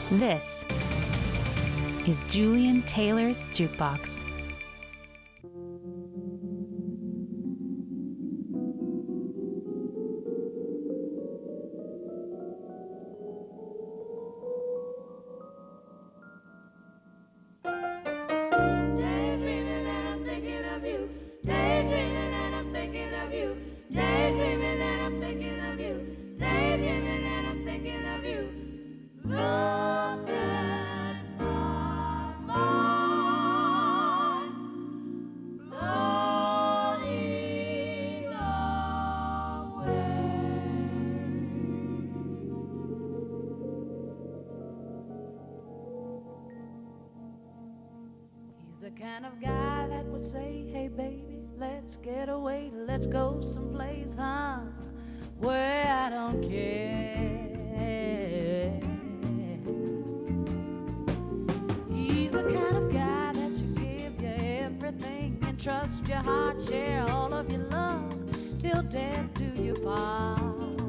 This is Julian Taylor's Jukebox. The kind of guy that would say, hey baby, let's get away, let's go someplace, huh, where I don't care. He's the kind of guy that you give you everything and trust your heart, share all of your love till death do you part.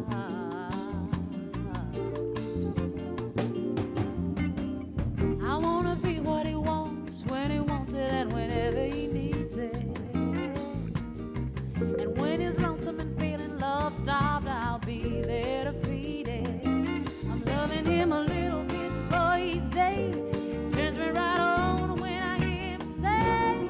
I wanna be what he wants when he wants it and whenever he needs it. And when he's lonesome and feeling love-starved, I'll be there to feed it. I'm loving him a little bit for each day. Turns me right on when I hear him say,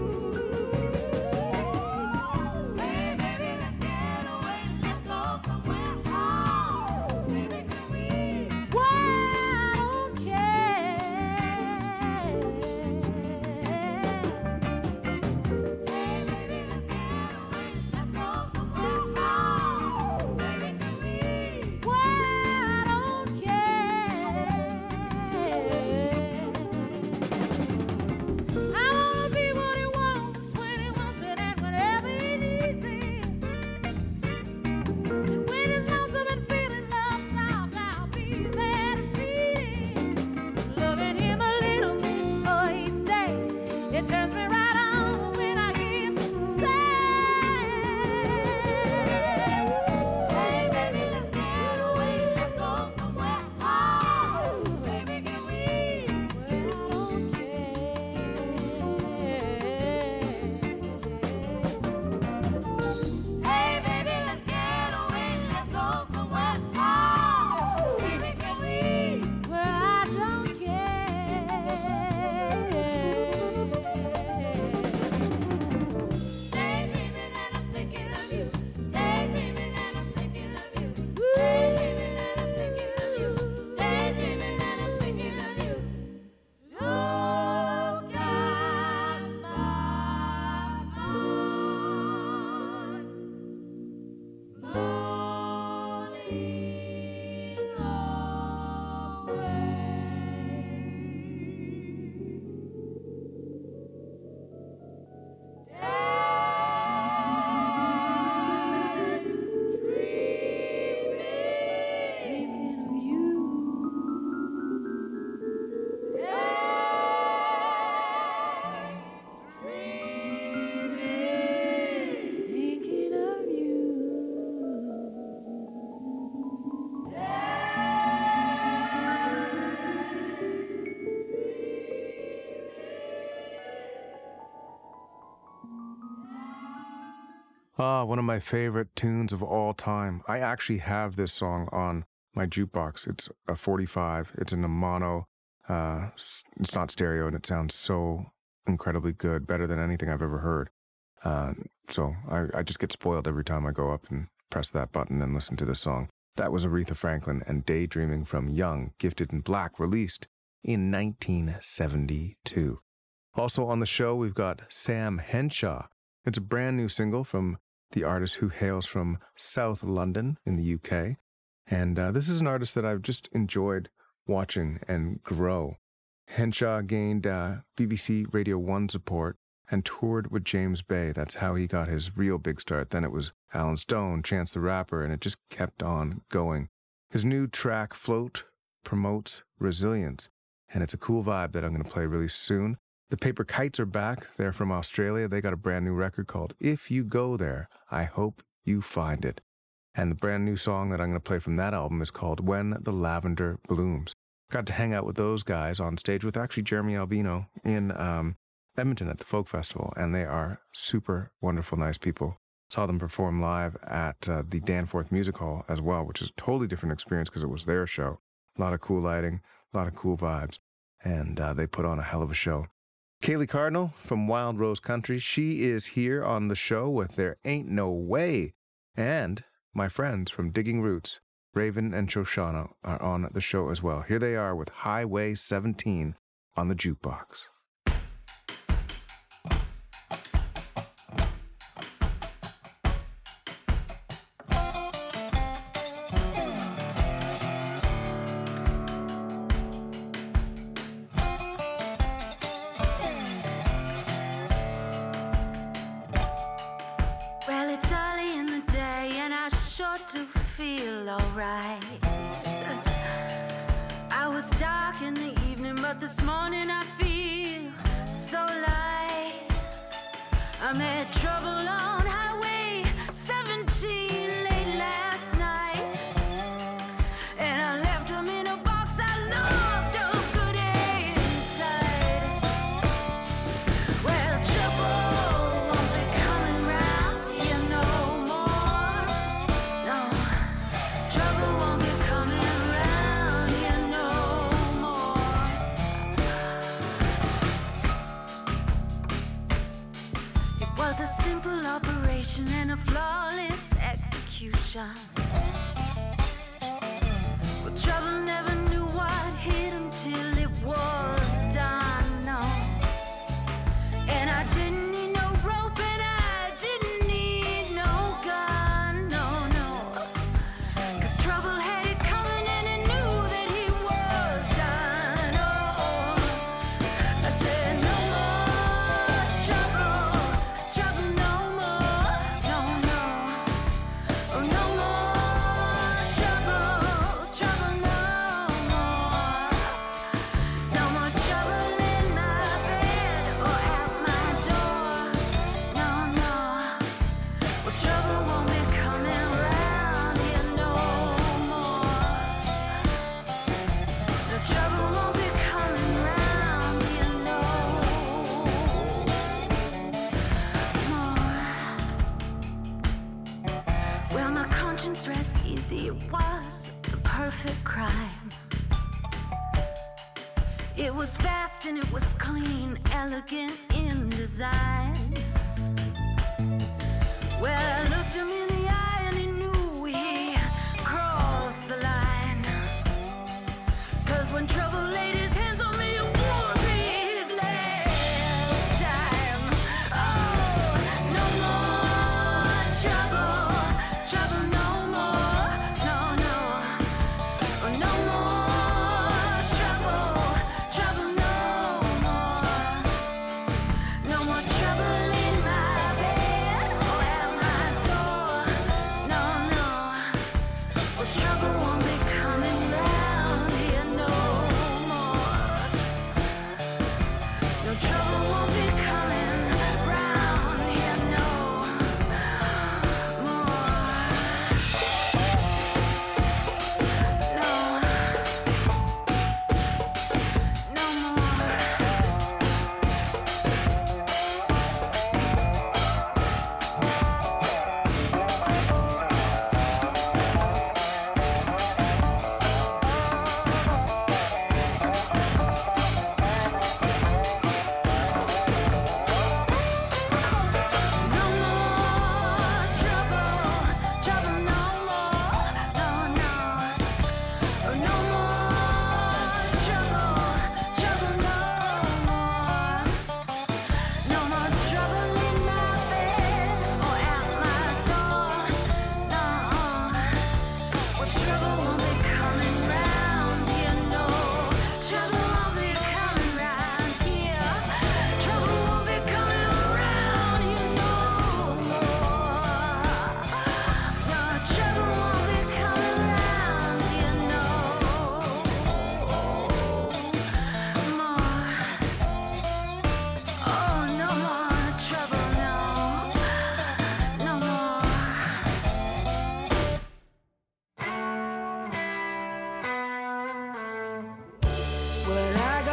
hey baby, let's get away, let's go somewhere. Oh, baby, can we? Why I don't care. Hey baby, let's get away, let's go somewhere. Oh, baby, can we? Why I don't care. I wanna be what he wants when he wants it and whenever he needs it. And when he's lonesome and feeling love-starved, I'll be there to feed him. Loving him a little bit for each day. It turns me right on when I hear him say, hey baby, let's get away, let's go somewhere. Oh, baby, can we? Well, I don't care. Hey baby, let's get away, let's go somewhere. Oh, baby, can we? Well, I don't care. Daydreaming and I'm thinking of you. Daydreaming and I'm thinking of you. Daydreaming and I'm thinking of you. Daydreaming and I'm thinking of you. Look at my thinking of you. Thinking of you. One of my favorite tunes of all time. I actually have this song on my jukebox. It's a 45. It's in a mono. It's not stereo, and it sounds so incredibly good, better than anything I've ever heard. So I just get spoiled every time I go up and press that button and listen to this song. That was Aretha Franklin and Daydreaming from Young, Gifted and Black, released in 1972. Also on the show, we've got Sam Henshaw. It's a brand new single from the artist who hails from South London in the UK. And this is an artist that I've just enjoyed watching and grow. Henshaw gained BBC Radio 1 support and toured with James Bay. That's how he got his real big start. Then it was Alan Stone, Chance the Rapper, and it just kept on going. His new track, Float, promotes resilience, and it's a cool vibe that I'm going to play really soon. The Paper Kites are back. They're from Australia. They got a brand new record called If You Go There, I Hope You Find It. And the brand new song that I'm going to play from that album is called When the Lavender Blooms. got to hang out with those guys on stage with actually Jeremy Albino in Edmonton at the Folk Festival, and they are super wonderful, nice people. Saw them perform live at the Danforth Music Hall as well, which is a totally different experience because it was their show. A lot of cool lighting, a lot of cool vibes, and they put on a hell of a show. Kaylee Cardinal from Wild Rose Country, she is here on the show with There Ain't No Way. And my friends from Digging Roots, Raven and Shoshana, are on the show as well. Here they are with Highway 17 on the jukebox. This morning I feel so light. I met trouble on Highway 17 late last night, and I left him in a box I loved up good and tight. Well, trouble won't be coming round here no more. No, trouble won't be coming round here no more. Was a simple operation and a flawless execution. Well, trouble never knew what hit him till it was done, no. And I didn't need no rope and I didn't need no gun, no, no. 'Cause trouble had it coming and it knew that he was done, oh. I said no more trouble. Trouble no more, no, no. Oh, no more trouble, trouble no more. No more trouble in my bed or at my door, no, no. Well, trouble won't be coming round here no more. No, trouble won't be coming round here no more. Well, my conscience rests easy. It was the perfect crime. It was fast and it was clean, elegant in design. Well, I looked him in the eye and he knew he crossed the line. 'Cause when trouble laid his hands on me, it won't be his last time. Oh, no more trouble, trouble no more, no, no. Oh, no more trouble, trouble no more. No more trouble in my bed or at my door, no, no. Well, trouble won't be coming round here no more.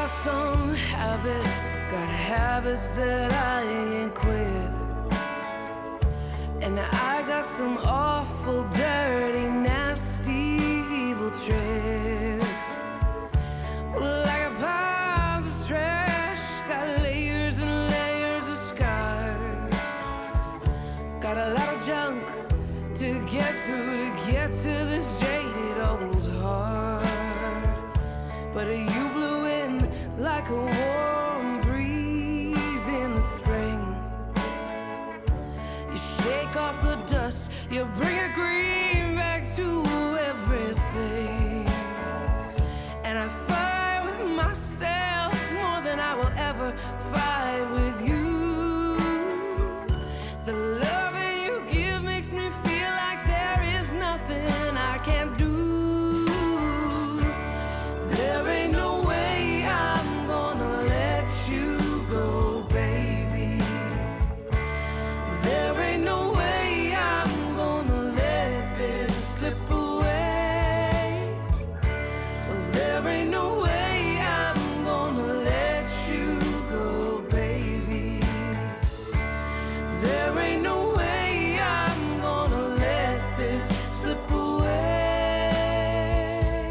got some habits, got habits that I ain't quit. And I got some awful, dirty, nasty, evil tricks. Well, I got piles of trash, got layers and layers of scars. Got a lot of junk to get through to get to this jaded old heart. But you blew in like a warm breeze in the spring. You shake off the dust, you bring a green back to everything. And I fight with myself more than I will ever fight with you. The love that you give makes me feel like there is nothing I can't do. There ain't no way I'm gonna let you go, baby. There ain't no way I'm gonna let this slip away. Well, there ain't no way I'm gonna let you go, baby. There ain't no way I'm gonna let this slip away.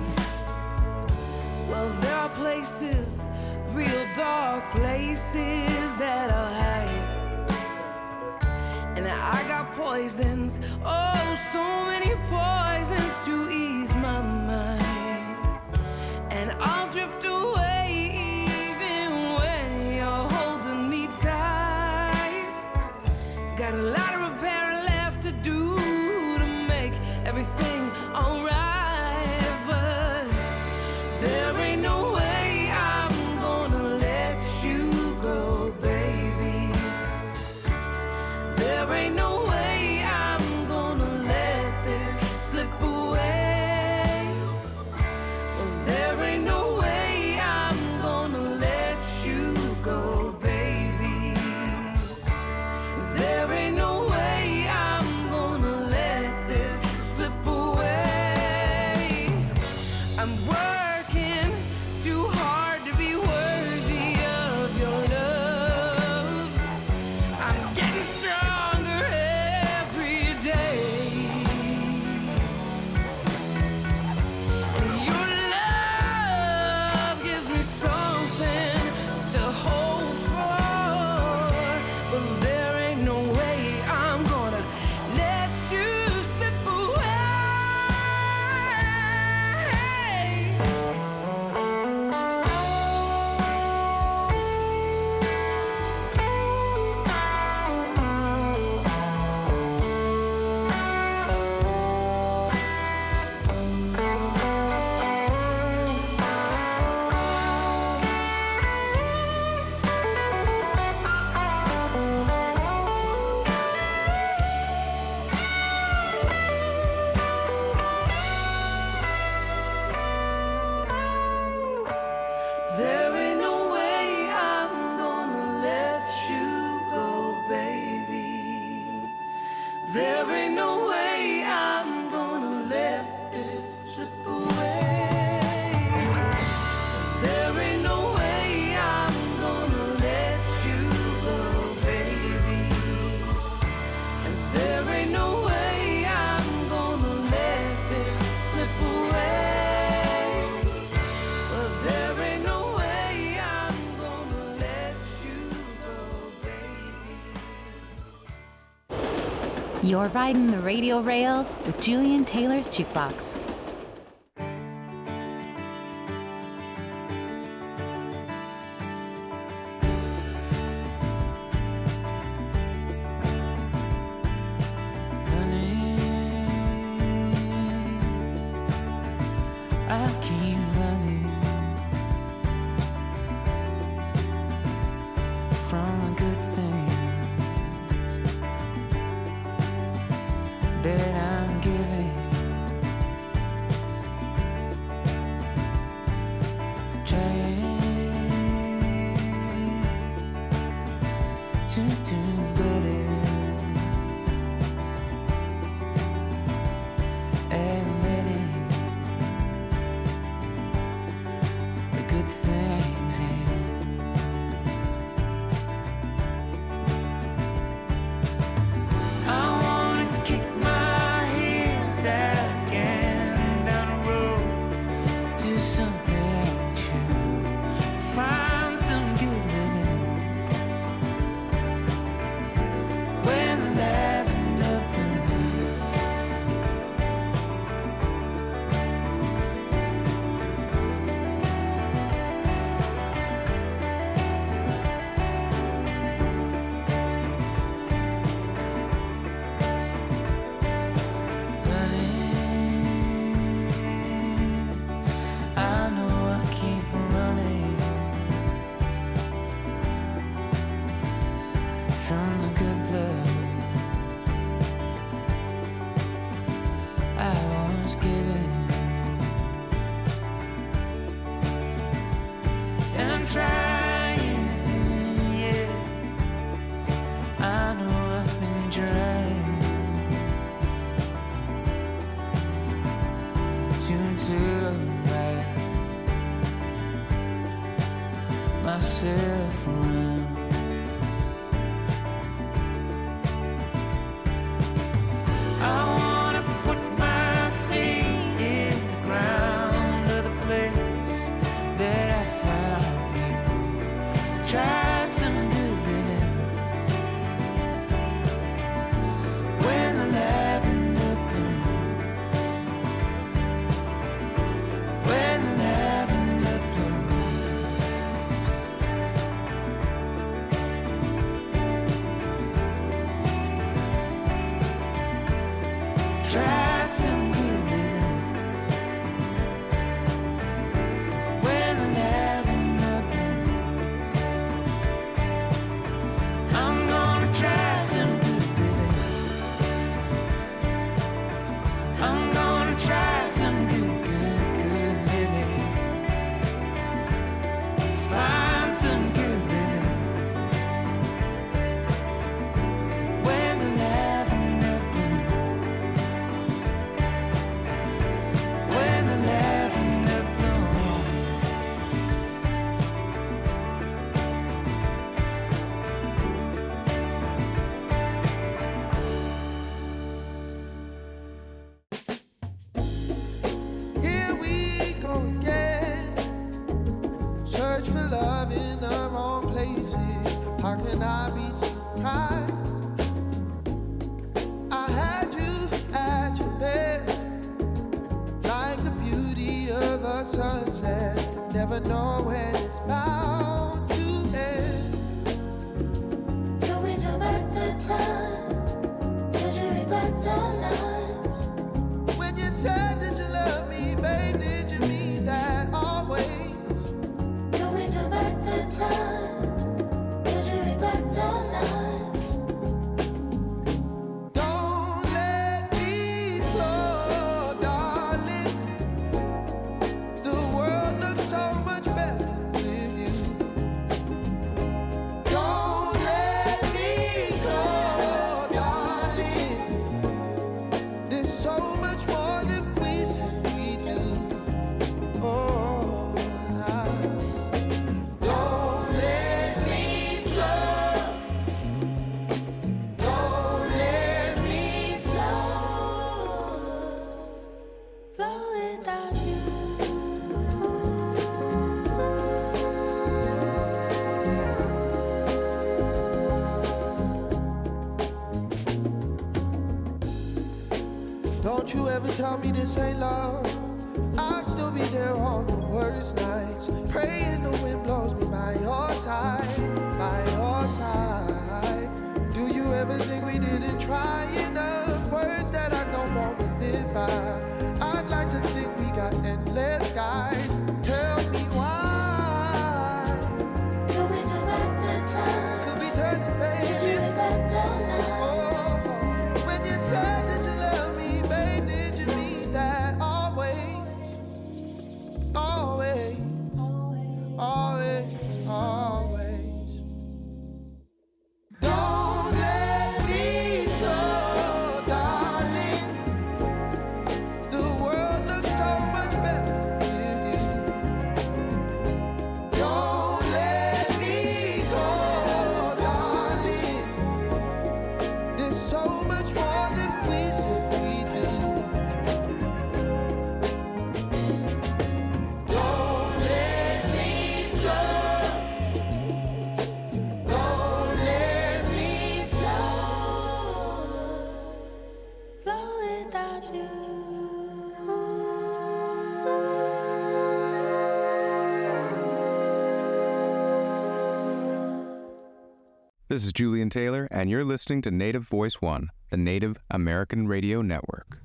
Well, there are places, real dark places that I'll hide. And I got poisons, oh, so many poisons to ease my mind. And I'll drift away even when you're holding me tight. Got a lot of repair left to do to make everything alright. But there ain't no way I'm gonna let you go, baby. There ain't no way I'm gonna let this slip away. Well, there ain't no way I'm gonna let you go, baby. There ain't no way I'm gonna let this slip away. I'm working too hard to be worthy of your love. I'm getting stronger every day. And your love gives me something to hold for. But there ain't no way I'm gonna let you slip away. There ain't no way I'm gonna let you go, baby. There ain't no way I'm gonna let this slip away. There ain't no way I'm gonna let you go, baby. And there ain't no way I'm gonna let this slip away. Well, there ain't no way I'm gonna let you go, baby. You're riding the radio rails with Julian Taylor's Jukebox. I keep running from the good things that I'm giving myself around. I wanna put my feet in the ground of the place that I found you. Try some good living when the lavender blooms. When the lavender blooms. Try some good living when the lavender blooms. I'm gonna try some good living. I'm gonna try some good living. Find some good living when the lavender blooms. When the lavender blooms. Here we go again. Search for love in the wrong places. How can I be surprised? I had you at your bed, like the beauty of a sunset. Never know when it's bound to end. Can we turn back the time? Did you read back the lines? When you said that you love me, babe, did you mean that always? Can we turn back the time? Did you read back the lines? Don't let me flow, darling. The world looks so much better with you. Don't let me go, darling. There's so much more than we said we do. Oh, don't let me flow. Don't let me Flow without you. Don't you ever tell me this ain't love. I'd still be there on the worst nights, praying the wind blows me by your side, by your side. Do you ever think we didn't try enough? Words that I don't want to live by. I'd like to think we got endless skies. Tell me why. Can we turn back the time? Could we turn it, Did you baby? read back the lines? Oh, when you said that you love me, babe, did you mean that always? Always, always, always. Don't let me flow, darling. The world looks so much better with you. Don't let me go, darling. There's so much more than we said we do. Don't let me flow. Don't let me Flow without you. This is Julian Taylor, and you're listening to Native Voice One, the Native American Radio Network.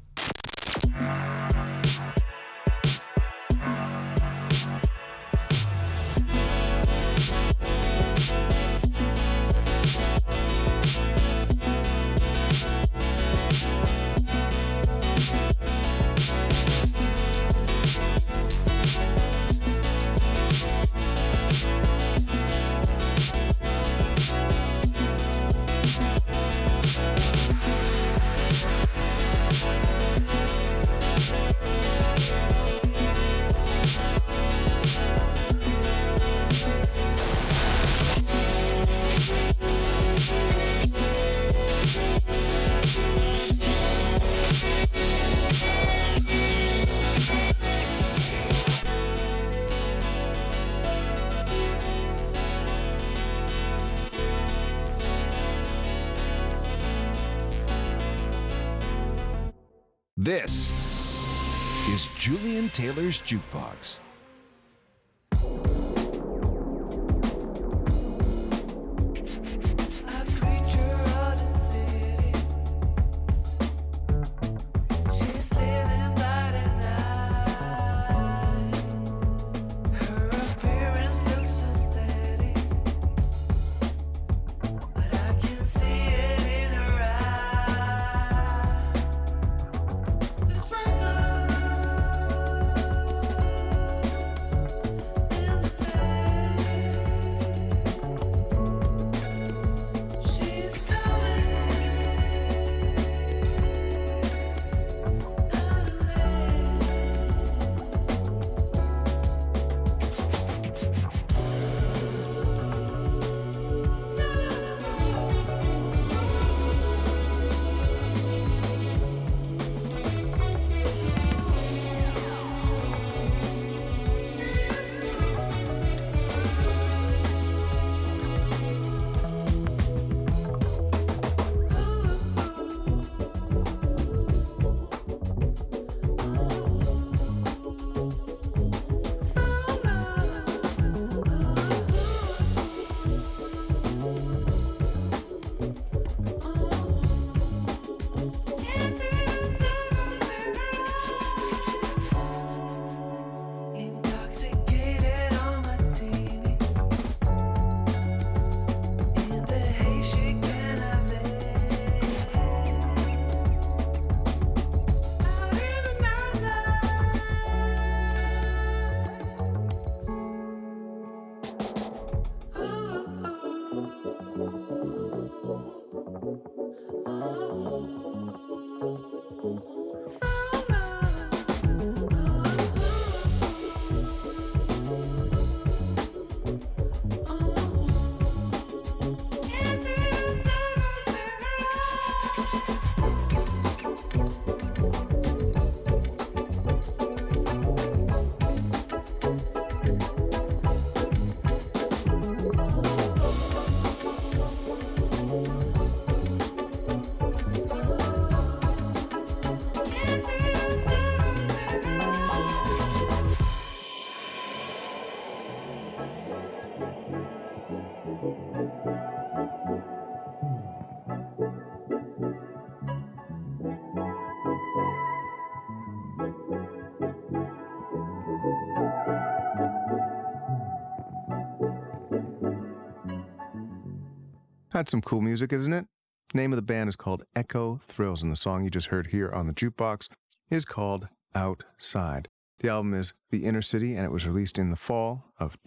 This is Julian Taylor's Jukebox. That's some cool music, isn't it? The name of the band is called Echo Thrills, and the song you just heard here on the Jukebox is called Outside. The album is The Inner City, and it was released in the fall of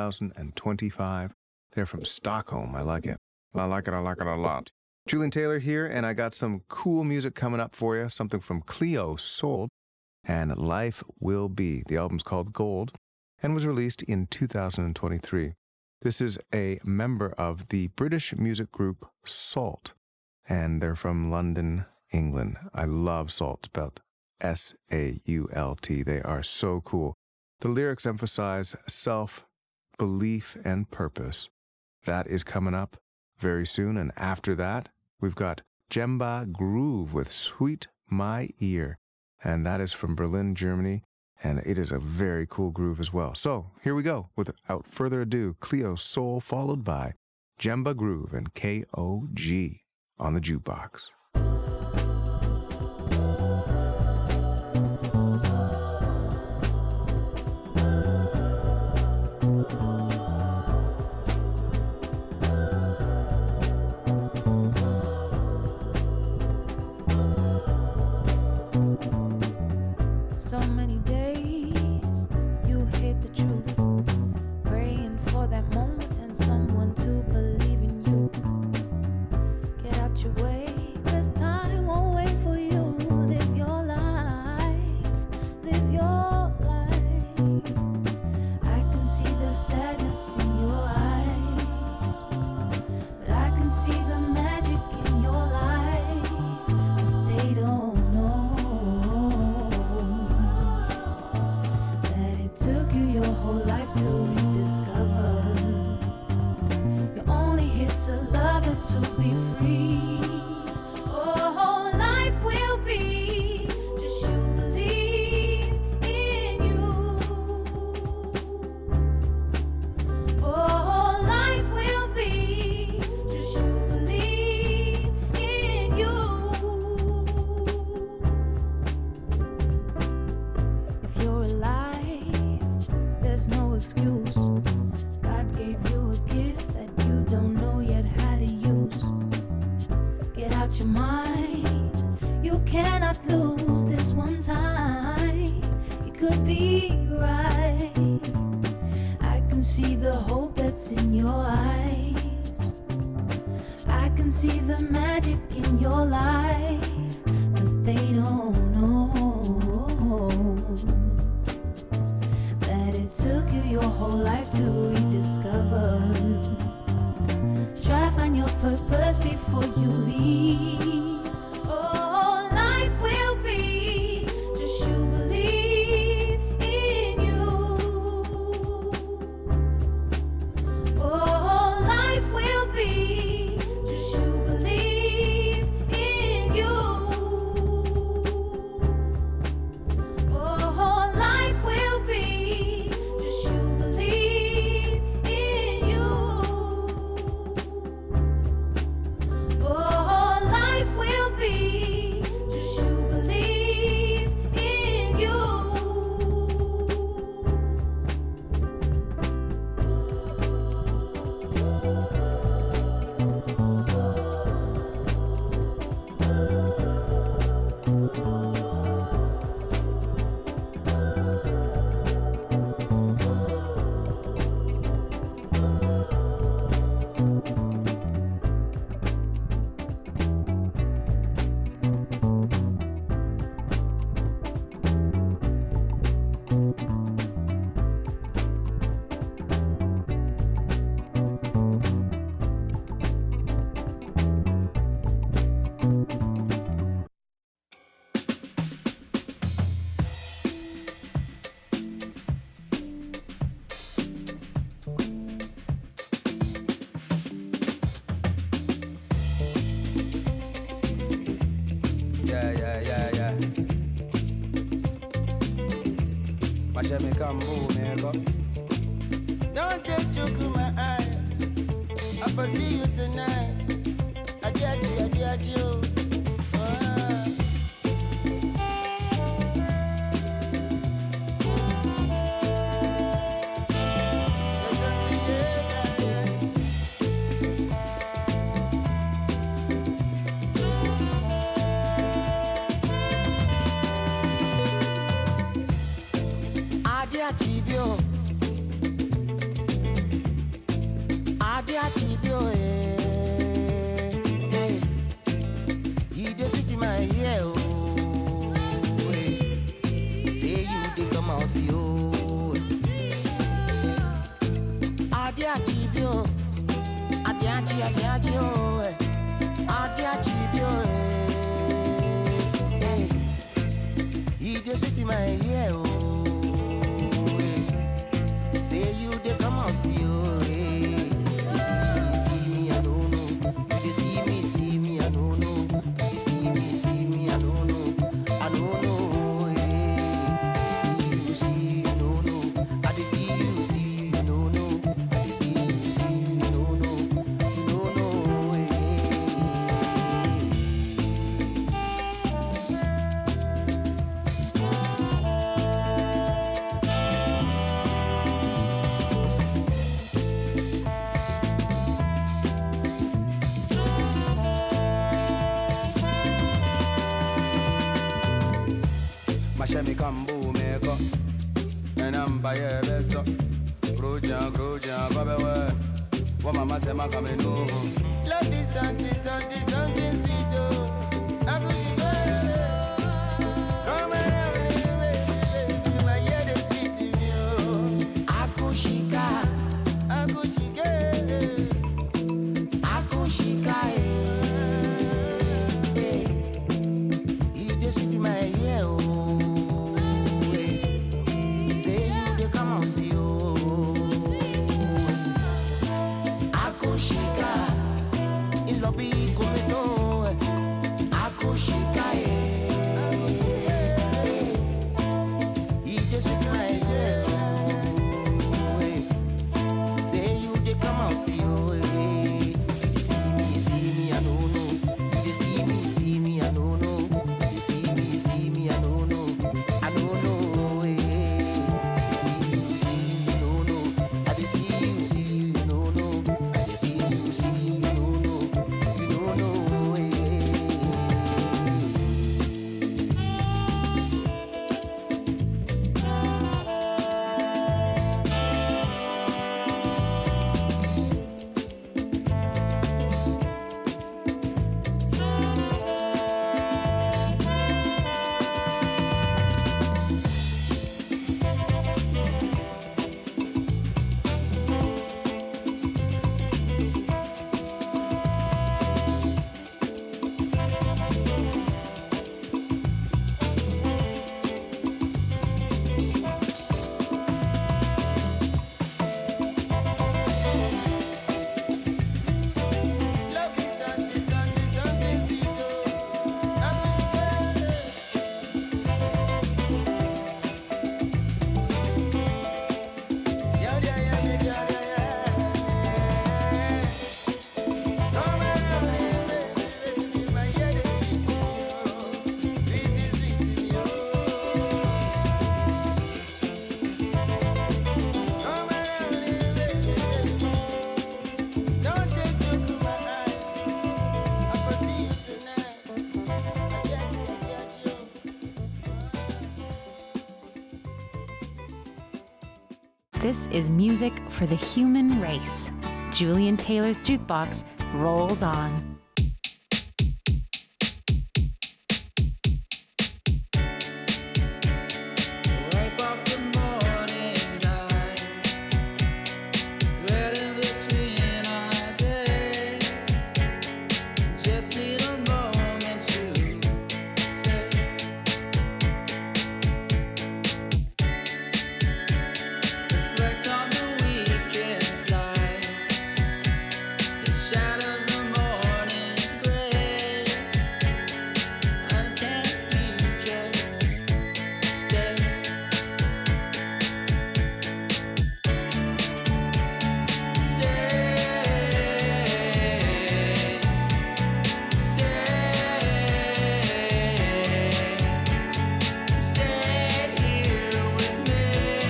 2025. They're from Stockholm. I like it. I like it a lot. Julian Taylor here, and I got some cool music coming up for you, something from Cleo Sol and Life Will Be. The album's called Gold and was released in 2023. This is a member of the British music group Salt, and they're from London, England. I love Salt, spelled S-A-U-L-T. They are so cool. The lyrics emphasize self-belief and purpose. That is coming up very soon, and after that, we've got Jemba Groove with Sweet My Ear, and that is from Berlin, Germany. And it is a very cool groove as well. So here we go. Without further ado, Cleo Sol followed by Jemba Groove and K.O.G. on the Jukebox. So many days you hid the truth, praying for that moment and someone to believe in you. Get out your way, 'cause time won't wait for you. Live your life, live your life. I can see the sadness in your eyes, but I can see the magic in your life. They don't know that it took you your whole life to excuse. God gave you a gift that you don't know yet how to use. Get out your mind, you cannot lose this one time. It could be right. I can see the hope that's in your eyes. I can see the magic in your life, but they don't know that it took you your whole life to rediscover. Try find your purpose before you leave. Oh, life will be just you believe in you. Oh, life will be just you believe in you. Oh, life will be just you believe in you. Oh, life will be just you believe in you. Yeah. Masheme kambu nigga. Don't take joke in my eye. I'll see you tonight. Adiachi. You just sweet in my ear, oh. Say you dey come out, see you. Adiachibio, oh. Adiachibio, you just sweet in my ear, oh. Say you dey come out, see you. See me, I don't know. You see me, I don't know. You see me, I don't know. I don't know. You see, no. I dey see you, no. I dey see you, no. You don't know. Mashemi kambu meko, enamba yebeso. Groja, babewe. Wa mama sema kamenu. Love is something sweet, oh. Come and my head is sweet in you. Akushika, you just sweet in my ear, oh. Say you dey come out, see you. Akushika, in lobby kometo. Akushika, you just sweet in my ear, oh. Say you dey come out, see you. You see me, I don't know. You see me, I don't know. You see me, I don't know. I don't know. You see, no. This is music for the human race. Julian Taylor's Jukebox rolls on. Wipe off the morning's eyes, threading between our days. Just need a moment to say. Reflect on the weekend's light, the shadows of morning's grace. And can't you just stay? Stay here with me.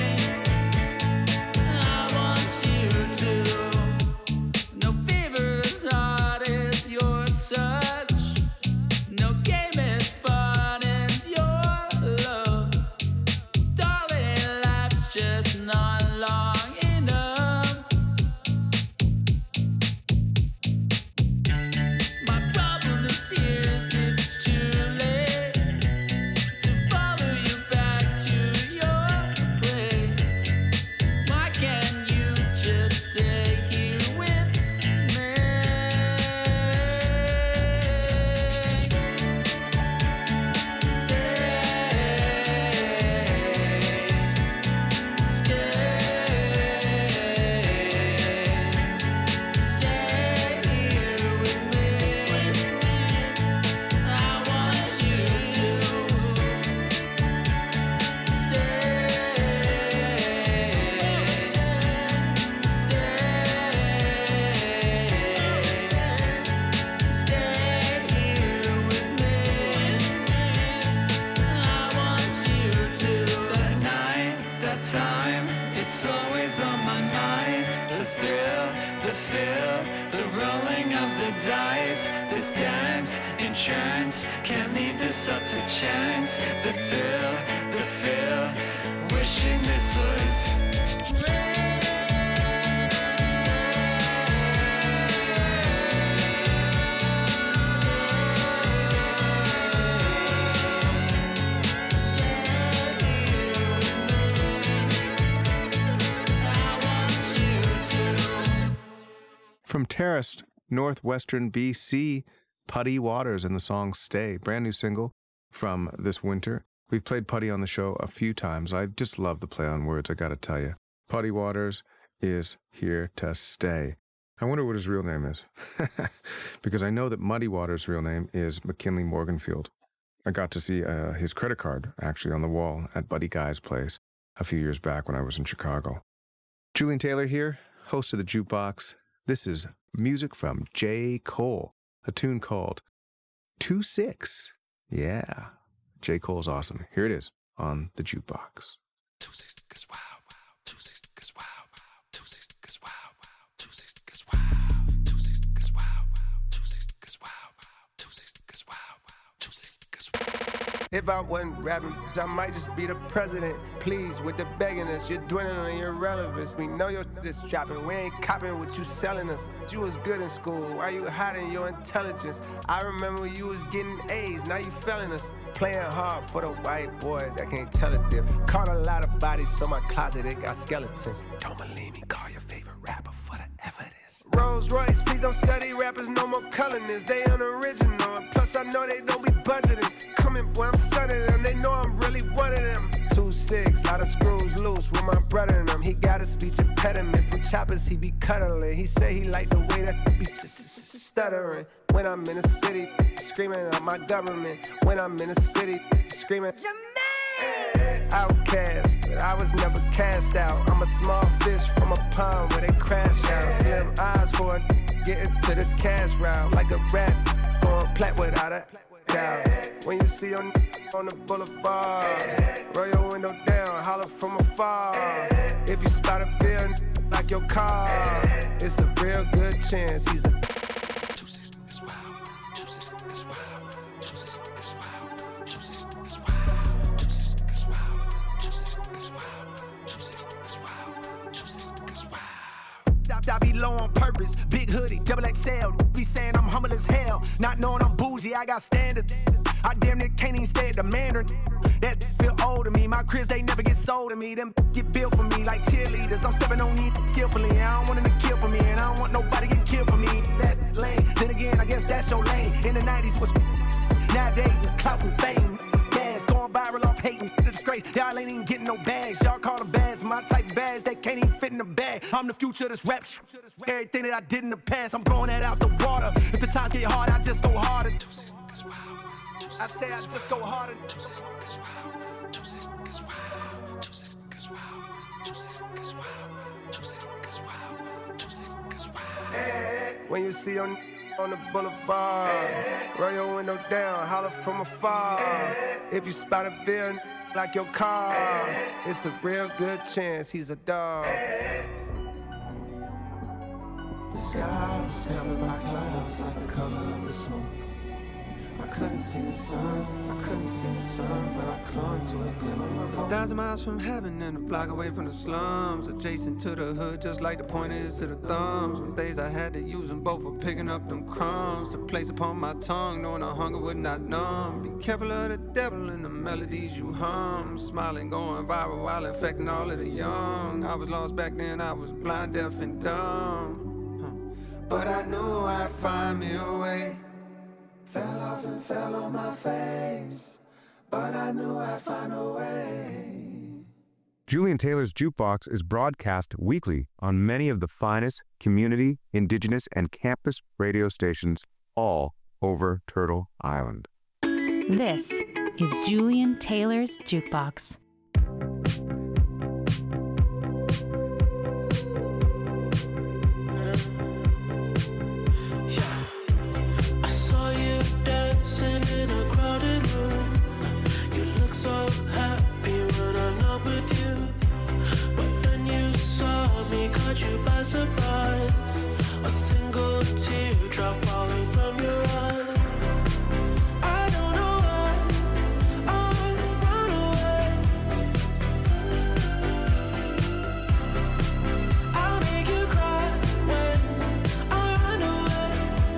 I want you to. No fever as hot as your touch. No game as fun as your love. Darling, life's just not long enough. My problem is here is it's too late to follow you back to your place. Why can't you just stay here with me? Stay here with me. I want you to stay here with me. I want you to. That night, that time, it's always on my mind. The thrill, the feel, the rolling of the dice. This dance, insurance, can't leave this up to chance. The thrill, the feel, wishing this was From Terraced, northwestern BC, Putty Waters and the song Stay, brand new single from this winter. We've played Putty on the show a few times. I just love the play on words, I gotta tell you. Putty Waters is here to stay. I wonder what his real name is. Because I know that Muddy Waters' real name is McKinley Morganfield. I got to see his credit card actually on the wall at Buddy Guy's place a few years back when I was in Chicago. Julian Taylor here, host of the Jukebox. This is music from J. Cole, a tune called 2-6. Yeah, J. Cole's awesome. Here it is on the Jukebox. 2-6 'cause wow, 2-6 'cause wow, 2-6 'cause wow, 2-6 'cause wow, 2-6 'cause wow, 2-6 'cause wow, 2-6 'cause wow, 2-6 'cause wow. If I wasn't rapping, I might just be the president. Please, with the begging us, you're dwindling your relevance. We know your shit is dropping. We ain't copping what you selling us. You was good in school. Why you hiding your intelligence? I remember you was getting A's. Now you failing us. Playing hard for the white boys that can't tell a diff. Caught a lot of bodies, so my closet it got skeletons. Don't believe me, call your favorite rapper for the evidence. Rolls Royce, please don't sell these rappers no more colorness. They unoriginal, and plus I know they don't be budgeting. Coming, boy, I'm sunning them. They know I'm really one of them. 2-6, lot of screws loose with my brother in them. He got a speech impediment from choppers. He be cuddling. He say he like the way that be stuttering. When I'm in the city, screaming at my government. When I'm in the city, screaming outcast, but I was never cast out. I'm a small fish from a pond where they crash out. Slim eyes for a getting to this cash route. Like a rat going plat without a doubt. When you see your on the boulevard, roll your window down, holler from afar. If you spot a bill like your car, it's a real good chance he's a 2-6 is wild, 2-6 is wild, 2-6 is wild, 2-6 is wild, 2-6 is wild, 2-6 is wild, 2-6 is wild, I be low on purpose. Big hoodie, double XL. Be saying I'm humble as hell. Not knowing I'm bougie, I got standards. I damn near can't even stay at the Mandarin. That feel old to me. My cribs, they never get sold to me. Them get built for me like cheerleaders. I'm stepping on these skillfully. I don't want them to kill for me, and I don't want nobody getting killed for me. That lane. Then again, I guess that's your lane. In the 90s was nowadays it's clout and fame. It's gas going viral off hating. The disgrace. Y'all ain't even getting no bags. Y'all call them bags. My type of bags, they can't even fit in the bag. I'm the future of this rap. Everything that I did in the past, I'm blowing that out the water. If the times get hard, I just go harder. I say I just go harder. When you see on the boulevard, roll your window down, holler from afar. If you spot a veil like your car, it's a real good chance he's a dog. The sky was covered by clouds like the color of the smoke. I couldn't see the sun, but I clung to a glimmer of hope. 1,000 miles from heaven and a block away from the slums, adjacent to the hood, just like the point is to the thumbs. Some days I had to use them both for picking up them crumbs to place upon my tongue, knowing the hunger would not numb. Be careful of the devil and the melodies you hum, smiling, going viral while infecting all of the young. I was lost back then, I was blind, deaf, and dumb, but I knew I'd find me a way. Fell off and fell on my face, but I knew I'd find a way. Julian Taylor's Jukebox is broadcast weekly on many of the finest community, indigenous, and campus radio stations all over Turtle Island. This is Julian Taylor's Jukebox. In a crowded room, you look so happy when I'm not with you. But then you saw me, caught you by surprise. A single teardrop falling from your eye. I don't know why I run away. I'll make you cry when I run away.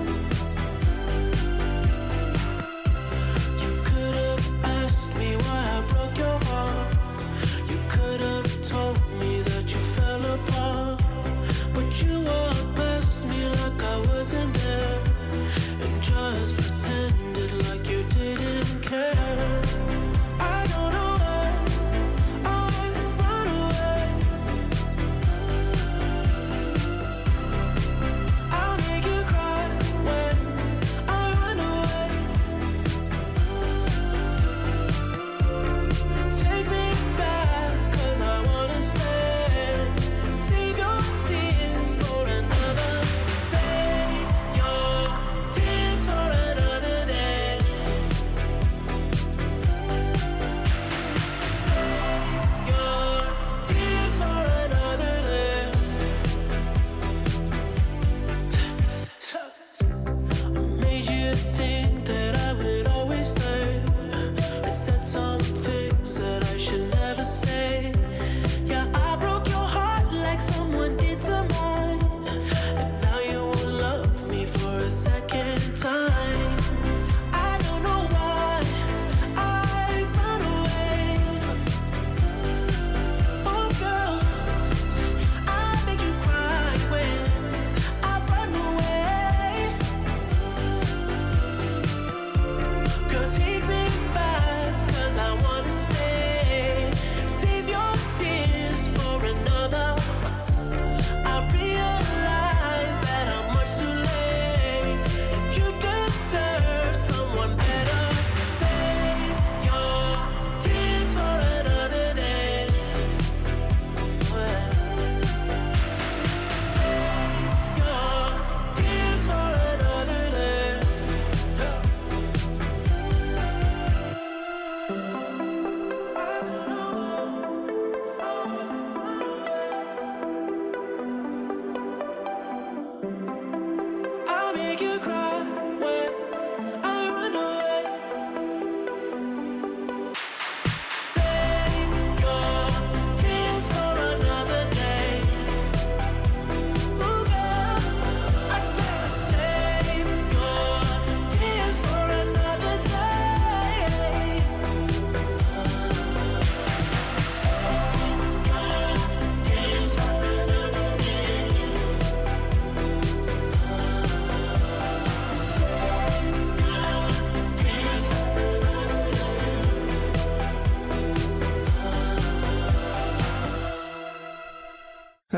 Why I broke your heart. You could have told me that you fell apart, but you walked past me like I wasn't there.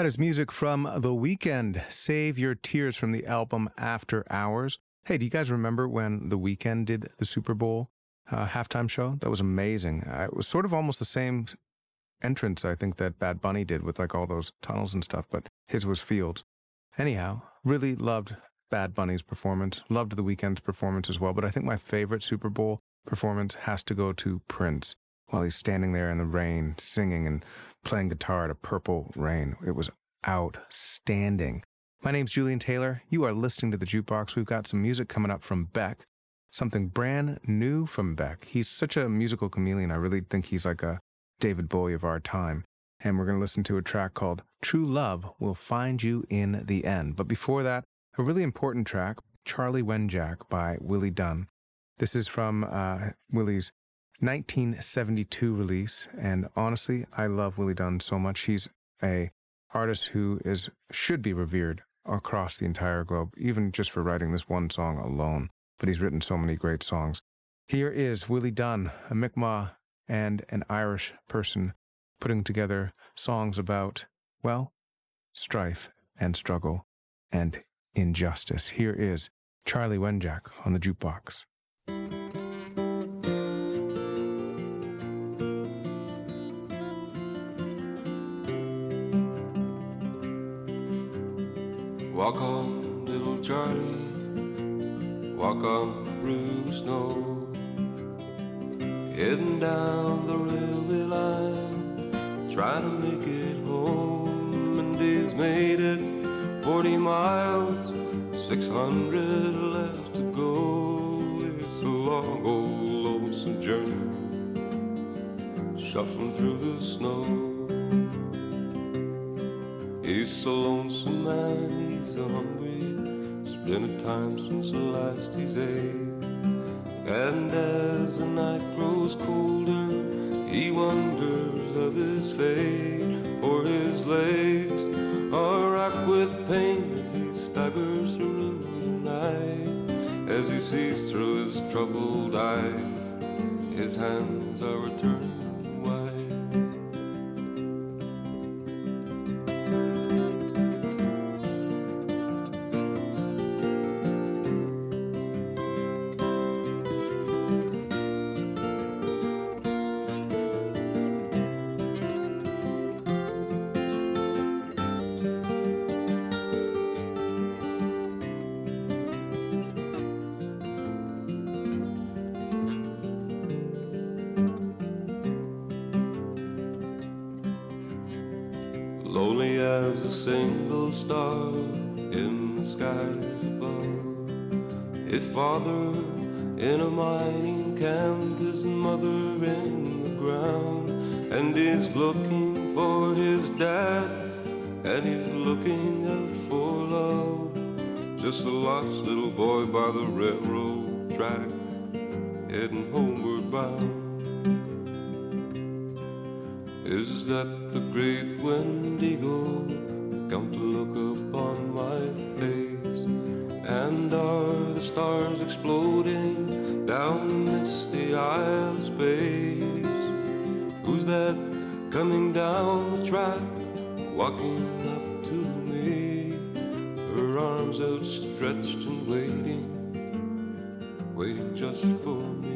That is music from The Weeknd, Save Your Tears, from the album After Hours. Hey, do you guys remember when The Weeknd did the Super Bowl halftime show? That was amazing. It was sort of almost the same entrance, I think, that Bad Bunny did with like all those tunnels and stuff, but his was fields. Anyhow, really loved Bad Bunny's performance, loved The Weeknd's performance as well, but I think my favorite Super Bowl performance has to go to Prince while he's standing there in the rain, singing and playing guitar at a Purple Rain. It was outstanding. My name's Julian Taylor. You are listening to The Jukebox. We've got some music coming up from Beck, something brand new from Beck. He's such a musical chameleon. I really think he's like a David Bowie of our time. And we're going to listen to a track called True Love Will Find You in the End. But before that, a really important track, Charlie Wenjack by Willie Dunn. This is from Willie's 1972 release, and honestly, I love Willie Dunn so much. He's a artist who should be revered across the entire globe, even just for writing this one song alone. But he's written so many great songs. Here is Willie Dunn, a Mi'kmaq and an Irish person, putting together songs about, well, strife and struggle and injustice. Here is Charlie Wenjack on the Jukebox. Walk on, little Charlie, walk on through the snow, heading down the railway line, trying to make it home. And he's made it 40 miles, 600 left to go. It's a long, old, lonesome journey, shuffling through the snow. He's so lonesome, man, he's so hungry. It's been a time since the last he's ate. And as the night grows colder, he wonders of his fate. For his legs are racked with pain as he staggers through the night. As he sees through his troubled eyes, his hands are returning white. Lonely as a single star in the skies above. His father in a mining camp, his mother in the ground. And he's looking for his dad, and he's looking out for love. Just a lost little boy by the railroad track, heading homeward bound. Is that the great Wendigo come to look upon my face? And are the stars exploding down the misty aisle of space? Who's that coming down the track, walking up to me? Her arms outstretched and waiting just for me.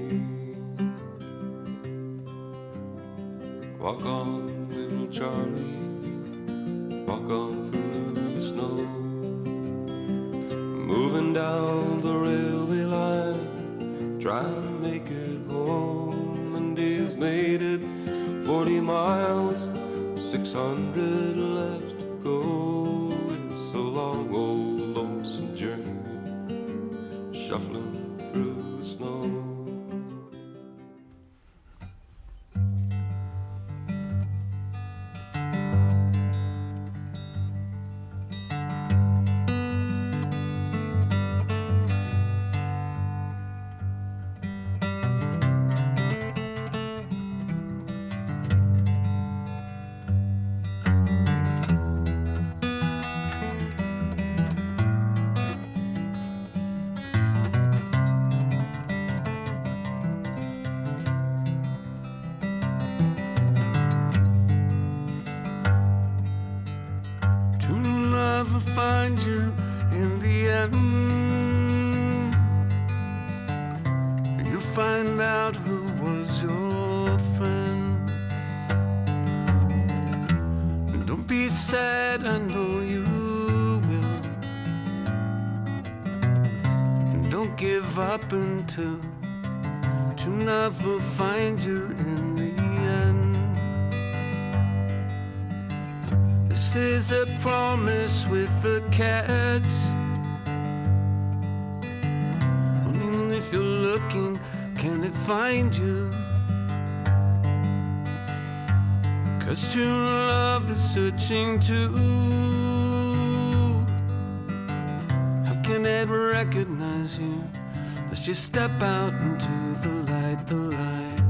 Walk on, little Charlie, walk on through the snow, moving down the railway line, trying to make it home. And he's made it 40 miles, 600 left to go. It's a long, old, lonesome journey, shuffling through the snow. love will find you in the end. You'll find out who was your friend. Don't be sad, I know you will. Don't give up until true love will find you in the end. This is a promise with a catch. Even if you're looking, can it find you? 'Cause true love is searching too. How can it recognize you? Let's just step out into the light, the light.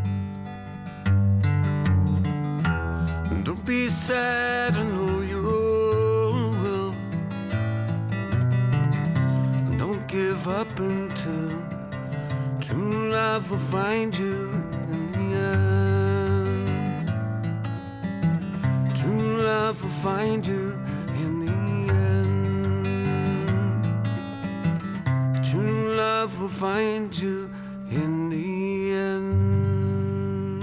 And don't be sad, I know you will. And don't give up until true love will find you in the end. True love will find you in the end. True love will find you in the end.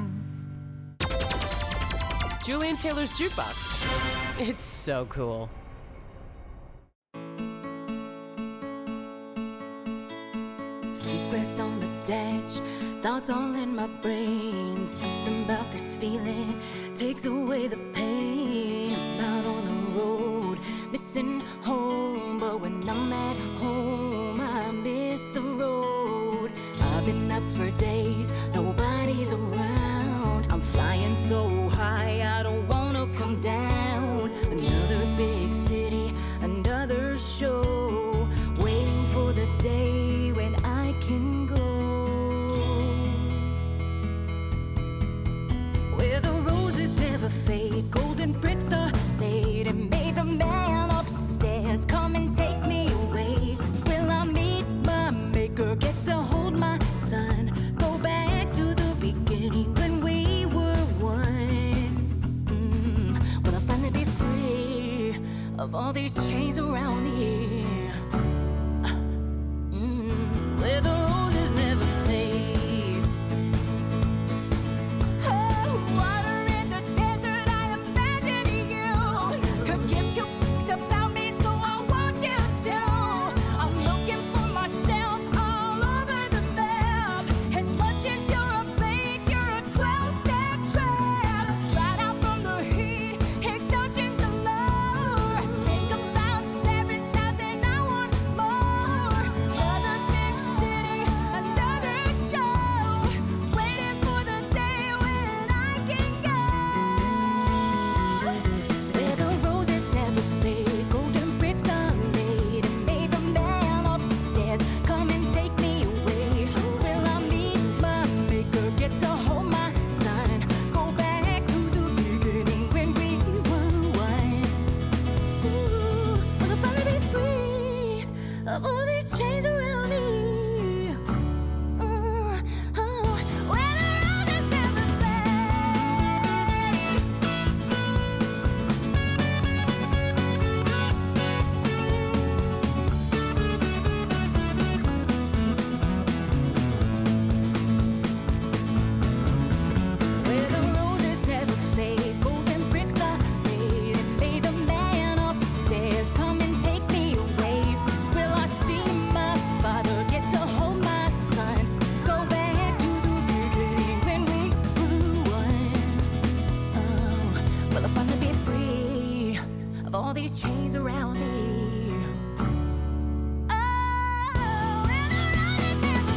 Julian Taylor's Jukebox. It's so cool. Secrets on the dash, thoughts all in my brain. Something about this feeling takes away the pain. I'm out on the road, missing home. But when I'm at home, I miss the road. I've been up for days, nobody's around. I'm flying so high, I don't wanna come down. Another big city, another show, waiting for the day when I can go. Where the roses never fade, golden bricks are laid, and may the man upstairs come and take me away. Will I meet my maker, get to hold my son, go back to the beginning when we were one? Will I finally be free of all these chains around me? Where the roses never fade. Oh, water in the desert, I imagine you could give two fucks about me, so I want you to. I'm looking for myself all over the map. As much as you're a bait, you're a 12-step trap. Right out from the heat, exhaustion galore. Think about 7,000, I want more. Another big city, another show, waiting for the day when I can go. Where the roses never fade, golden bricks are laid, and may the man upstairs come and take me away. Will I meet my maker, get to hold my son, go back to the beginning when we were one? Will I finally be free of all these chains around me? Where the roses never fade. Where the roses never fade, golden bricks are laid, and may the man upstairs come and take me away. Will I see my father, get to hold my son, go back to the beginning when we were one? Will I finally be free of all these chains around me? Where the roses never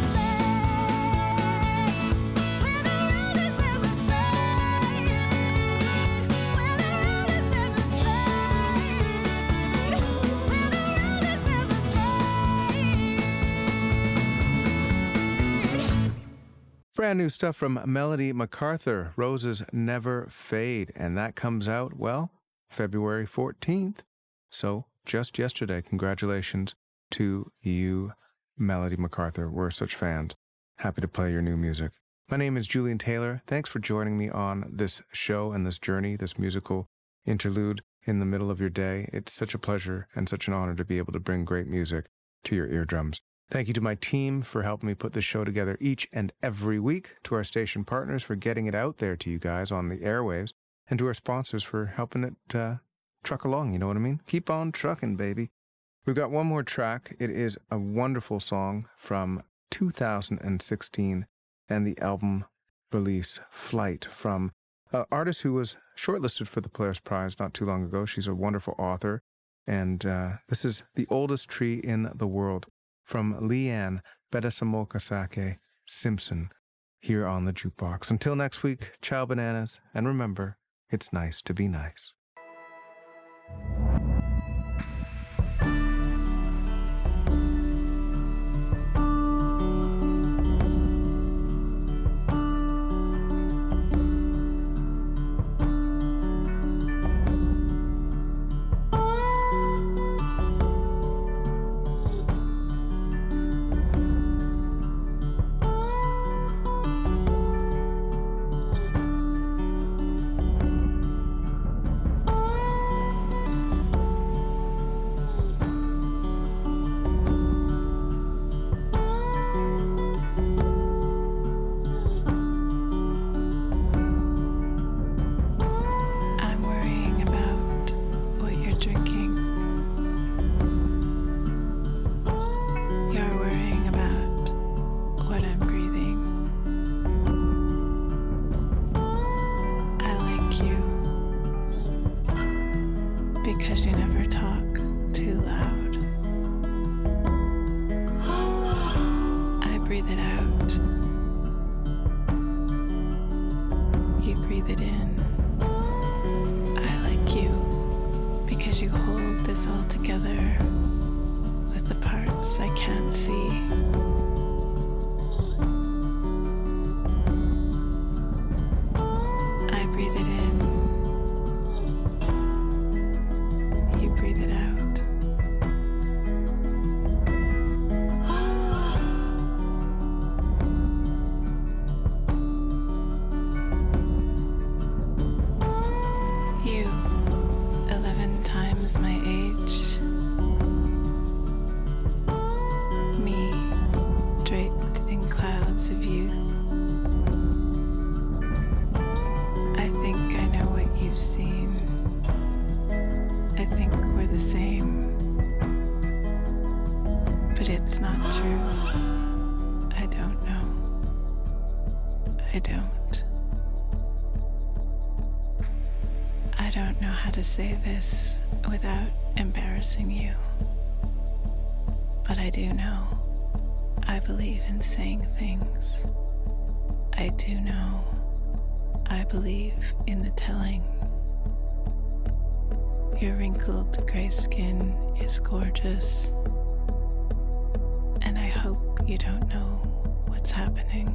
fade. Where the roses never fade. Where the roses never fade. Where the roses never fade. Brand new stuff from Melody MacArthur, Roses Never Fade. And that comes out, well, February 14th. So just yesterday. Congratulations to you, Melody MacArthur. We're such fans. Happy to play your new music. My name is Julian Taylor. Thanks for joining me on this show and this journey, this musical interlude. in the middle of your day. It's such a pleasure and such an honor to be able to bring great music to your eardrums. Thank you to my team for helping me put this show together each and every week, to our station partners for getting it out there to you guys on the airwaves, and to our sponsors for helping it truck along, you know what I mean? Keep on trucking, baby. We've got one more track. It is a wonderful song from 2016 and the album release Flight, from an artist who was shortlisted for the Polaris Prize not too long ago. She's a wonderful author, and this is The Oldest Tree in the World from Leanne Bedasamokasake Simpson here on the Jukebox. Until next week, ciao bananas, and remember, it's nice to be nice. Because you never talk too loud. I breathe it out. You breathe it in. I like you because you hold this all together with the parts I can't see. I breathe it in. Breathe it out. You, 11 times my age. Me, draped in clouds of youth. I think I know what you've seen. I think we're the same, but it's not true. I don't know. I don't. I don't know how to say this without embarrassing you, but I do know. I believe in saying things. I do know. I believe in the telling. Your wrinkled gray skin is gorgeous, and I hope you don't know what's happening.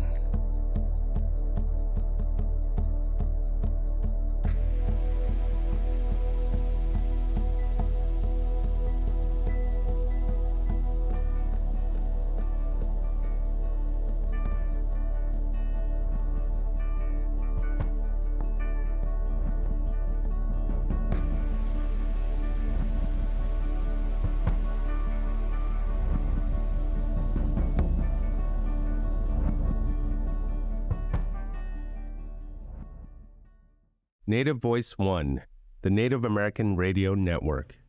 Native Voice One, the Native American Radio Network.